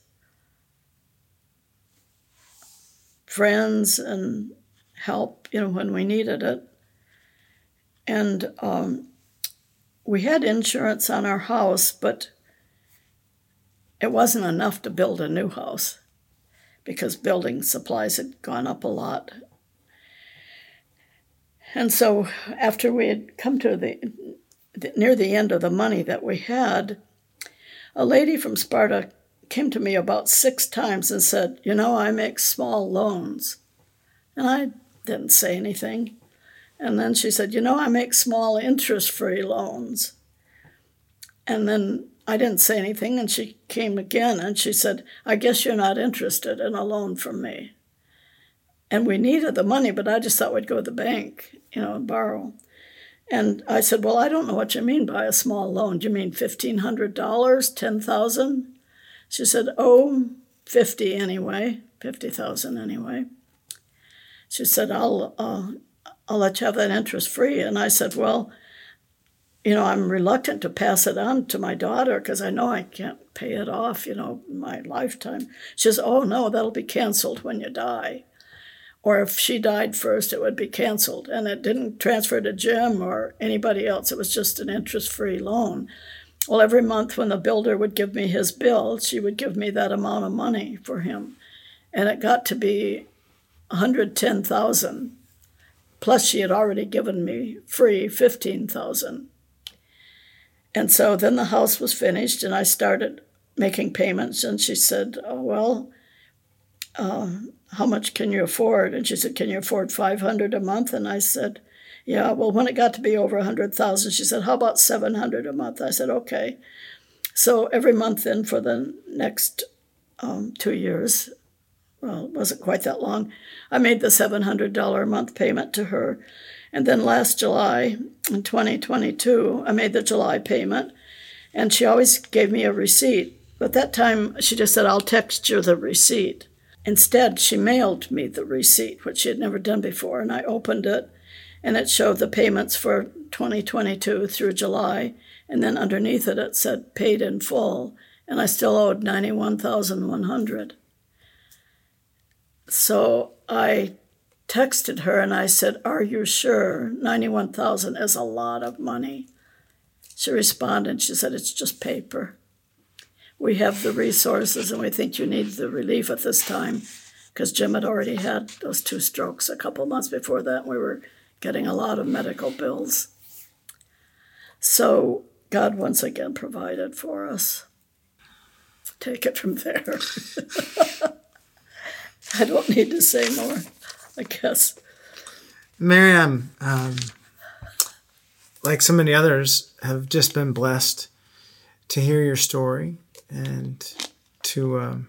friends and help, you know, when we needed it. And um, we had insurance on our house, but it wasn't enough to build a new house because building supplies had gone up a lot. And so after we had come to the, the near the end of the money that we had, a lady from Sparta came to me about six times and said, "You know, I make small loans." And I didn't say anything. And then she said, "You know, I make small interest-free loans." And then I didn't say anything, and she came again, and she said, "I guess you're not interested in a loan from me." And we needed the money, but I just thought we'd go to the bank, you know, and borrow. And I said, "Well, I don't know what you mean by a small loan. Do you mean fifteen hundred dollars, ten thousand dollars? She said, "Oh, fifty anyway, fifty thousand dollars anyway." She said, I'll, uh, I'll let you have that interest free. And I said, "Well, you know, I'm reluctant to pass it on to my daughter because I know I can't pay it off, you know, my lifetime." She says, "Oh, no, that'll be canceled when you die." or if she died first, it would be canceled. And it didn't transfer to Jim or anybody else. It was just an interest-free loan. Well, every month when the builder would give me his bill, she would give me that amount of money for him. And it got to be one hundred ten thousand dollars. Plus, she had already given me free fifteen thousand dollars. And so then the house was finished, and I started making payments. And she said, oh, well, uh, how much can you afford? And she said, can you afford five hundred dollars a month? And I said, yeah. Well, when it got to be over one hundred thousand dollars, she said, how about seven hundred dollars a month? I said, okay. So every month then for the next um, two years, well, it wasn't quite that long, I made the seven hundred dollars a month payment to her. And then last July, in twenty twenty-two, I made the July payment, and she always gave me a receipt. But that time, she just said, I'll text you the receipt. Instead, she mailed me the receipt, which she had never done before, and I opened it, and it showed the payments for twenty twenty-two through July, and then underneath it, it said paid in full, and I still owed ninety-one thousand one hundred dollars. So I texted her and I said, are you sure? ninety-one thousand dollars is a lot of money. She responded, she said, it's just paper. We have the resources and we think you need the relief at this time, because Jim had already had those two strokes a couple months before that. We were getting a lot of medical bills. So God once again provided for us. Take it from there. I don't need to say more, I guess. Miriam, um, like so many others, have just been blessed to hear your story and to um,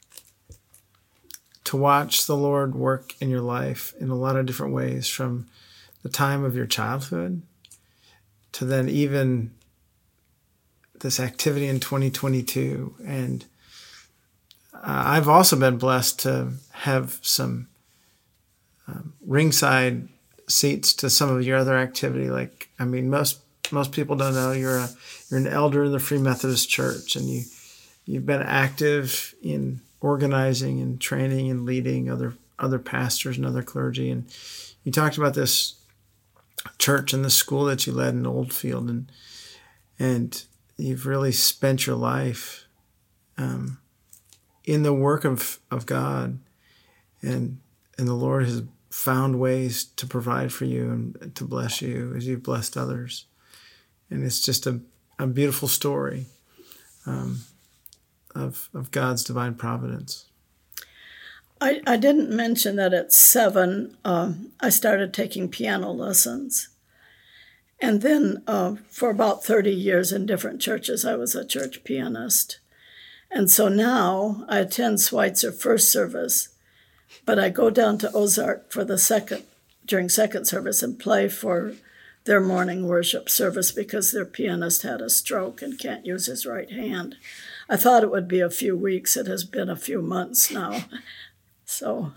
to watch the Lord work in your life in a lot of different ways, from the time of your childhood to then even this activity in twenty twenty-two. And uh, I've also been blessed to have some um, ringside seats to some of your other activity. Like, I mean, most most people don't know you're a you're an elder in the Free Methodist Church, and you you've been active in organizing and training and leading other other pastors and other clergy. And you talked about this church and the school that you led in Oldfield, and and you've really spent your life um, in the work of, of God, and and the Lord has found ways to provide for you and to bless you as you've blessed others. And it's just a, a beautiful story um, of of God's divine providence. I, I didn't mention that at seven, uh, I started taking piano lessons. And then uh, for about thirty years in different churches, I was a church pianist. And so now I attend Schweitzer first service, but I go down to Ozark for the second, during second service, and play for their morning worship service because their pianist had a stroke and can't use his right hand. I thought it would be a few weeks. It has been a few months now. So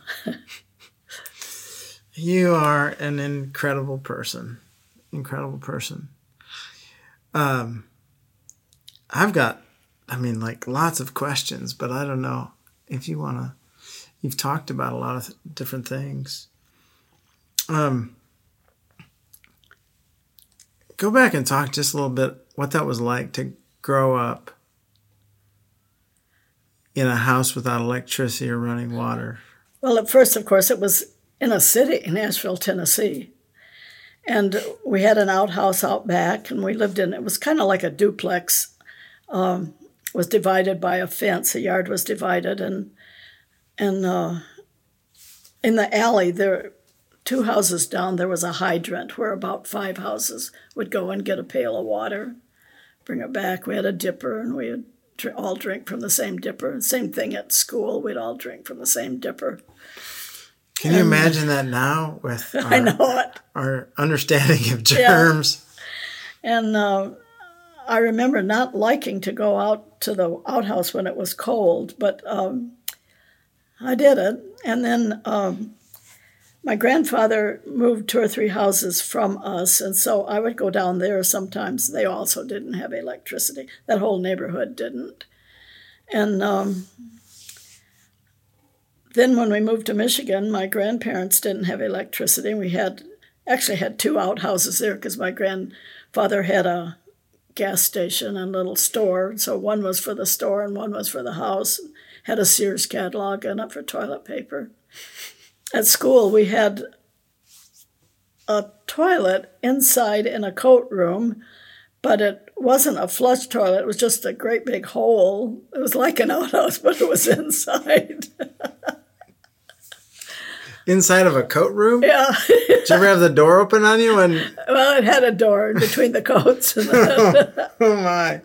you are an incredible person, incredible person. Um, I've got, I mean, like lots of questions, but I don't know if you want to, you've talked about a lot of different things. Um, go back and talk just a little bit what that was like to grow up in a house without electricity or running water. Well, at first, of course, it was in a city, Nashville, Tennessee. And we had an outhouse out back, and we lived in, it was kind of like a duplex. Um, was divided by a fence. The yard was divided, and and uh, in the alley, there, two houses down, there was a hydrant where about five houses would go and get a pail of water, bring it back. We had a dipper, and we would all drink from the same dipper. Same thing at school. We'd all drink from the same dipper. Can you and, imagine that now with our, I know it. our understanding of germs? Yeah. And uh, I remember not liking to go out to the outhouse when it was cold, but um, I did it. And then um, my grandfather moved two or three houses from us, and so I would go down there sometimes. They also didn't have electricity. That whole neighborhood didn't. And um, then when we moved to Michigan, my grandparents didn't have electricity. We had actually had two outhouses there because my grandfather had a gas station and a little store. So one was for the store and one was for the house. Had a Sears catalog in it for toilet paper. At school, we had a toilet inside in a coat room, but it wasn't a flush toilet. It was just a great big hole. It was like an outhouse, but it was inside. Inside of a coat room? Yeah. Did you ever have the door open on you? And well, it had a door in between the coats. And the... oh, my.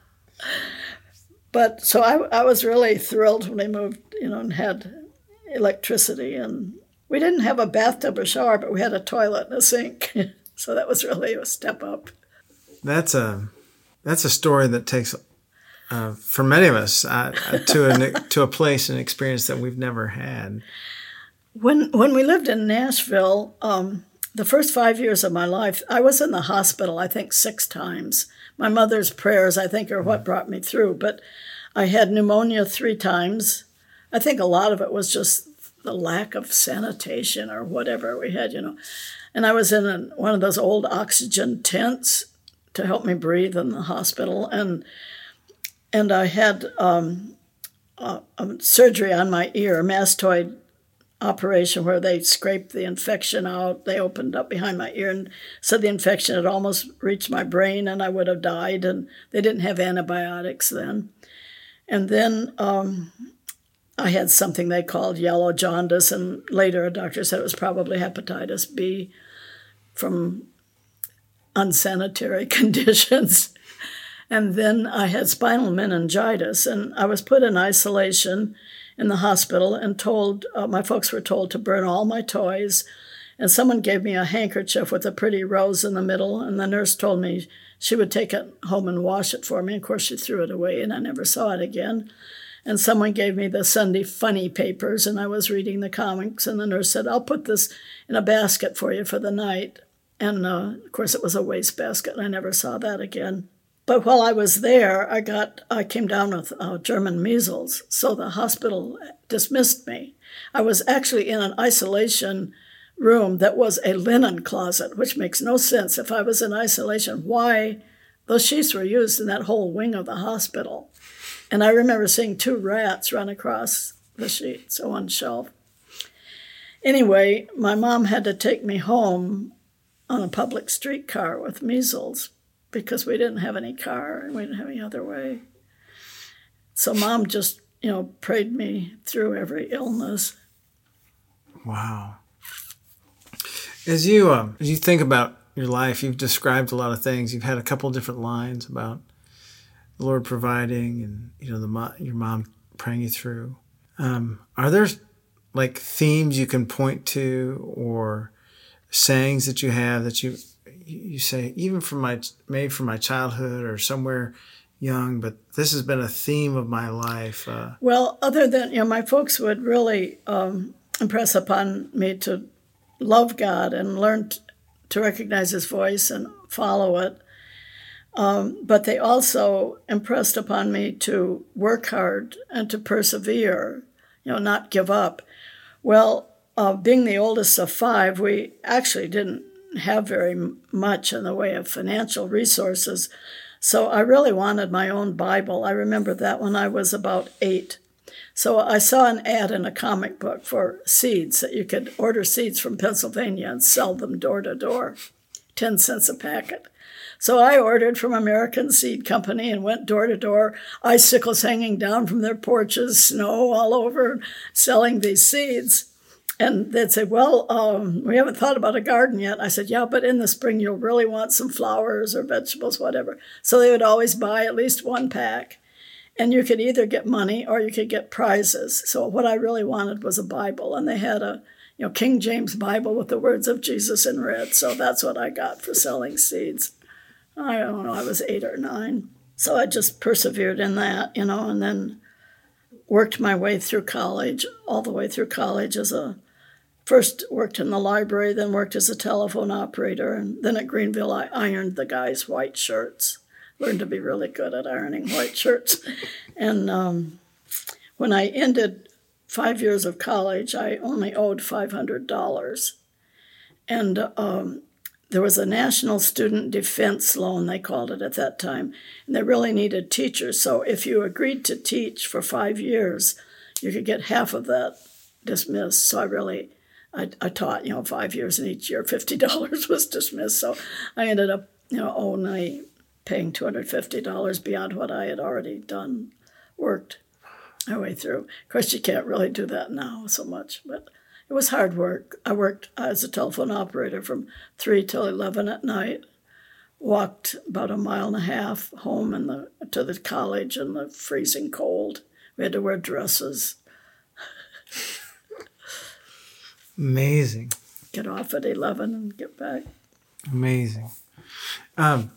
But so I, I was really thrilled when we moved, you know, and had electricity. And we didn't have a bathtub or shower, but we had a toilet and a sink. So that was really a step up. That's a that's a story that takes, uh, for many of us, uh, to a to a place and experience that we've never had. When when we lived in Nashville, um, the first five years of my life, I was in the hospital, I think, six times. My mother's prayers, I think, are what brought me through. But I had pneumonia three times. I think a lot of it was just the lack of sanitation or whatever we had, you know. And I was in a, one of those old oxygen tents to help me breathe in the hospital. And and I had um, a, a surgery on my ear, a mastoid operation where they scraped the infection out. They opened up behind my ear and said the infection had almost reached my brain and I would have died. And they didn't have antibiotics then. And then um, I had something they called yellow jaundice, and later a doctor said it was probably hepatitis B from unsanitary conditions. And then I had spinal meningitis, and I was put in isolation in the hospital and told, uh, my folks were told to burn all my toys. And someone gave me a handkerchief with a pretty rose in the middle, and the nurse told me she would take it home and wash it for me. Of course, she threw it away, and I never saw it again. And someone gave me the Sunday funny papers, and I was reading the comics, and the nurse said, I'll put this in a basket for you for the night. And, uh, of course, it was a wastebasket, and I never saw that again. But while I was there, I got I came down with uh, German measles, so the hospital dismissed me. I was actually in an isolation room that was a linen closet, which makes no sense. If I was in isolation, why those sheets were used in that whole wing of the hospital? And I remember seeing two rats run across the sheets on one shelf. Anyway, my mom had to take me home on a public streetcar with measles, because we didn't have any car and we didn't have any other way. So Mom just, you know, prayed me through every illness. Wow. As you um, as you think about your life, you've described a lot of things. You've had a couple of different lines about the Lord providing and, you know, the mo- your mom praying you through. Um, are there like themes you can point to or sayings that you have that you you say, even from my, maybe from my childhood or somewhere young, but this has been a theme of my life? Uh, well, other than, you know, my folks would really um, impress upon me to love God and learn t- to recognize his voice and follow it. Um, but they also impressed upon me to work hard and to persevere, you know, not give up. Well, uh, being the oldest of five, we actually didn't have very much in the way of financial resources. So I really wanted my own Bible. I remember that when I was about eight. So I saw an ad in a comic book for seeds, that you could order seeds from Pennsylvania and sell them door to door, ten cents a packet. So I ordered from American Seed Company and went door to door, icicles hanging down from their porches, snow all over, selling these seeds. And they'd say, well, um, we haven't thought about a garden yet. I said, yeah, but in the spring you'll really want some flowers or vegetables, whatever. So they would always buy at least one pack. And you could either get money or you could get prizes. So what I really wanted was a Bible. And they had a you know King James Bible with the words of Jesus in red. So that's what I got for selling seeds. I don't know, I was eight or nine. So I just persevered in that, you know, and then worked my way through college, all the way through college as a First worked in the library, then worked as a telephone operator, and then at Greenville I ironed the guys' white shirts. Learned to be really good at ironing white shirts. And um, when I ended five years of college, I only owed five hundred dollars. And um, there was a National Student Defense Loan, they called it at that time, and they really needed teachers. So if you agreed to teach for five years, you could get half of that dismissed. So I really, I, I taught, you know, five years, and each year fifty dollars was dismissed. So I ended up, you know, only paying two hundred fifty dollars beyond what I had already done, worked my way through. Of course, you can't really do that now so much, but it was hard work. I worked as a telephone operator from three till eleven at night, walked about a mile and a half home in the, to the college in the freezing cold. We had to wear dresses. Amazing. Get off at eleven and get back. Amazing. Um,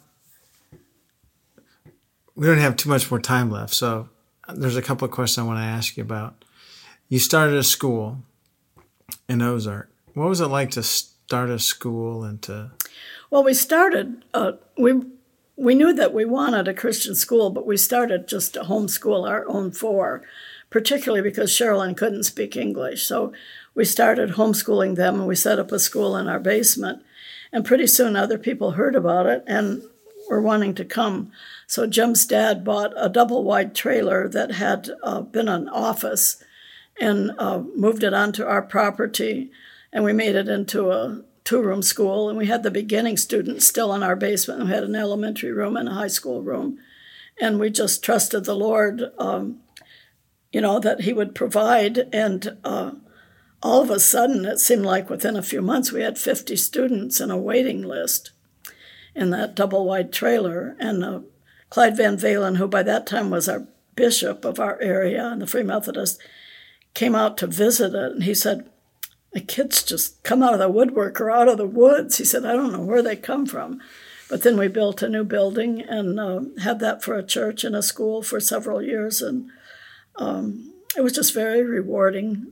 we don't have too much more time left, so there's a couple of questions I want to ask you about. You started a school in Ozark. What was it like to start a school and to... Well, we started, uh, we we knew that we wanted a Christian school, but we started just to homeschool our own four, particularly because Sherilyn couldn't speak English. So we started homeschooling them, and we set up a school in our basement. And pretty soon other people heard about it and were wanting to come. So Jim's dad bought a double-wide trailer that had uh, been an office and uh, moved it onto our property, and we made it into a two-room school, and we had the beginning students still in our basement. We had an elementary room and a high school room, and we just trusted the Lord, um, you know, that he would provide, and uh, all of a sudden, it seemed like within a few months, we had fifty students in a waiting list in that double-wide trailer, and uh, Clyde Van Valen, who by that time was our bishop of our area and the Free Methodist, came out to visit it, and he said, the kids just come out of the woodwork or out of the woods. He said, I don't know where they come from. But then we built a new building and uh, had that for a church and a school for several years, and um, it was just very rewarding.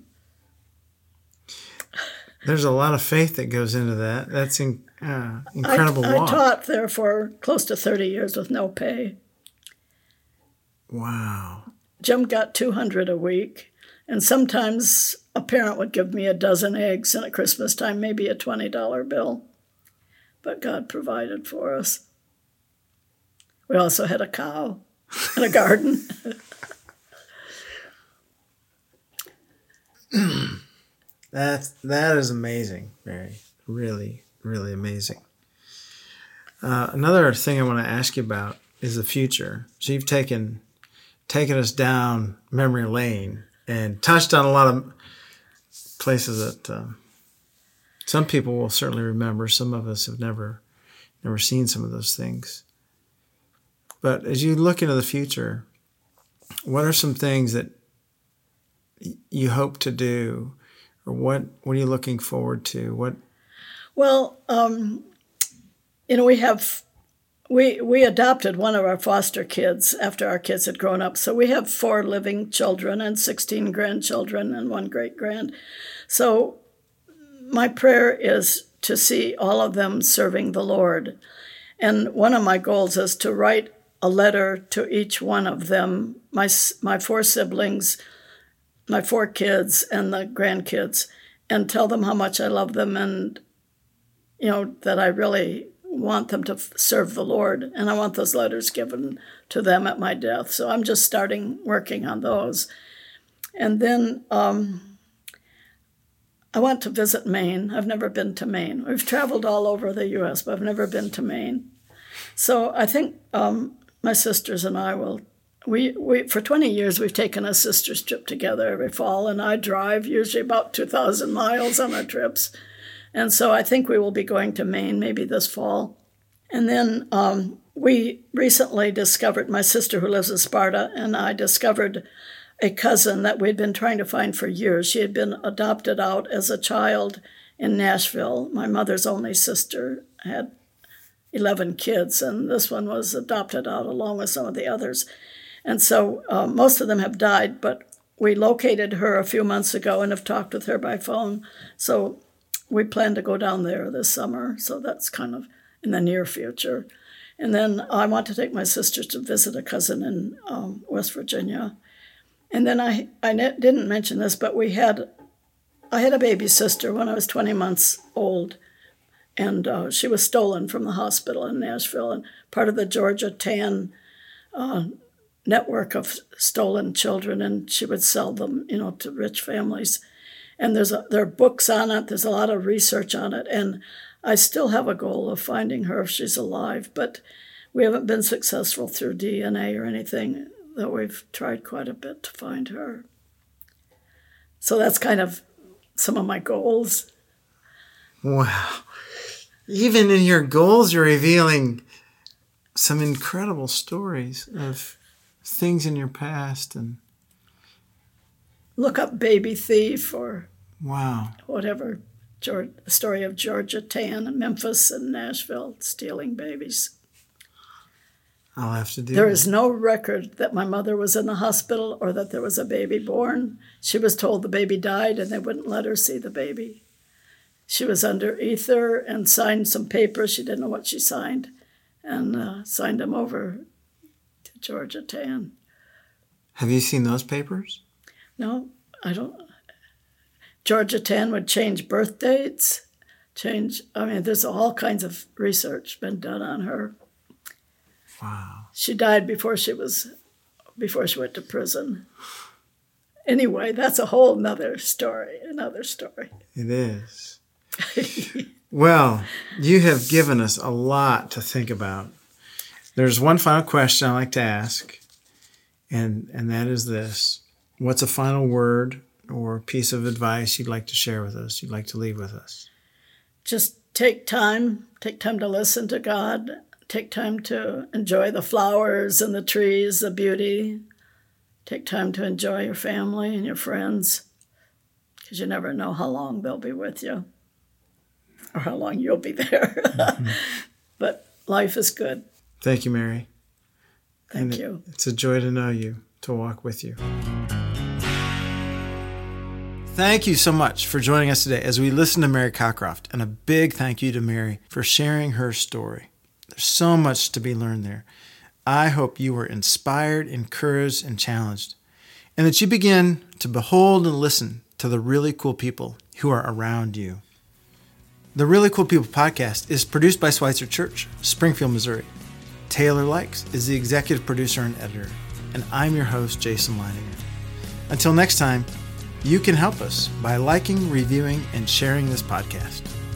There's a lot of faith that goes into that. That's in, uh, incredible I, I walk. taught there for close to thirty years with no pay. Wow. Jim got two hundred a week, and sometimes a parent would give me a dozen eggs, and at Christmas time, maybe a twenty dollar bill. But God provided for us. We also had a cow and a garden. That's, that is amazing, Mary. Really, really amazing. Uh, another thing I want to ask you about is the future. So you've taken taken us down memory lane and touched on a lot of places that uh, some people will certainly remember. Some of us have never never seen some of those things. But as you look into the future, what are some things that you hope to do, or what what are you looking forward to? What? Well, um, you know, we have we we adopted one of our foster kids after our kids had grown up, so we have four living children and sixteen grandchildren and one great grand. So my prayer is to see all of them serving the Lord, and one of my goals is to write a letter to each one of them, my my four siblings, my four kids, and the grandkids, and tell them how much I love them, and you know that I really want them to serve the Lord, and I want those letters given to them at my death. So I'm just starting working on those. And then um, I want to visit Maine. I've never been to Maine. We've traveled all over the U S, but I've never been to Maine. So I think um, my sisters and I will, we, we for twenty years we've taken a sisters trip together every fall, and I drive usually about two thousand miles on our trips. And so I think we will be going to Maine maybe this fall. And then um, we recently discovered, my sister who lives in Sparta and I discovered a cousin that we'd been trying to find for years. She had been adopted out as a child in Nashville. My mother's only sister had eleven kids, and this one was adopted out along with some of the others. And so uh, most of them have died, but we located her a few months ago and have talked with her by phone. So we plan to go down there this summer, so that's kind of in the near future. And then I want to take my sisters to visit a cousin in um, West Virginia. And then I, I didn't mention this, but we had, I had a baby sister when I was twenty months old, and uh, she was stolen from the hospital in Nashville, and part of the Georgia Tan uh, network of stolen children, and she would sell them, you know, to rich families. And there's a, there are books on it. There's a lot of research on it, and I still have a goal of finding her if she's alive, but we haven't been successful through D N A or anything, though we've tried quite a bit to find her. So that's kind of some of my goals. Wow. Even in your goals, you're revealing some incredible stories of things in your past. And look up Baby Thief or wow, whatever, George, the story of Georgia Tan, Memphis and Nashville stealing babies. I'll have to do There that. is no record that my mother was in the hospital or that there was a baby born. She was told the baby died and they wouldn't let her see the baby. She was under ether and signed some papers. She didn't know what she signed, and uh, signed them over to Georgia Tan. Have you seen those papers? No, I don't. Georgia Tan would change birth dates, change, I mean, there's all kinds of research been done on her. Wow. She died before she was, before she went to prison. Anyway, that's a whole nother story, another story. It is. Well, you have given us a lot to think about. There's one final question I like to ask, and and that is this. What's a final word or piece of advice you'd like to share with us, you'd like to leave with us? Just take time, take time to listen to God, take time to enjoy the flowers and the trees, the beauty. Take time to enjoy your family and your friends, because you never know how long they'll be with you or how long you'll be there. Mm-hmm. But life is good. Thank you, Mary. Thank and you. It, it's a joy to know you, to walk with you. Thank you so much for joining us today as we listen to Mary Cockcroft, and a big thank you to Mary for sharing her story. There's so much to be learned there. I hope you were inspired, encouraged, and challenged, and that you begin to behold and listen to the really cool people who are around you. The Really Cool People podcast is produced by Schweitzer Church, Springfield, Missouri. Taylor Likes is the executive producer and editor, and I'm your host, Jason Leininger. Until next time, you can help us by liking, reviewing, and sharing this podcast.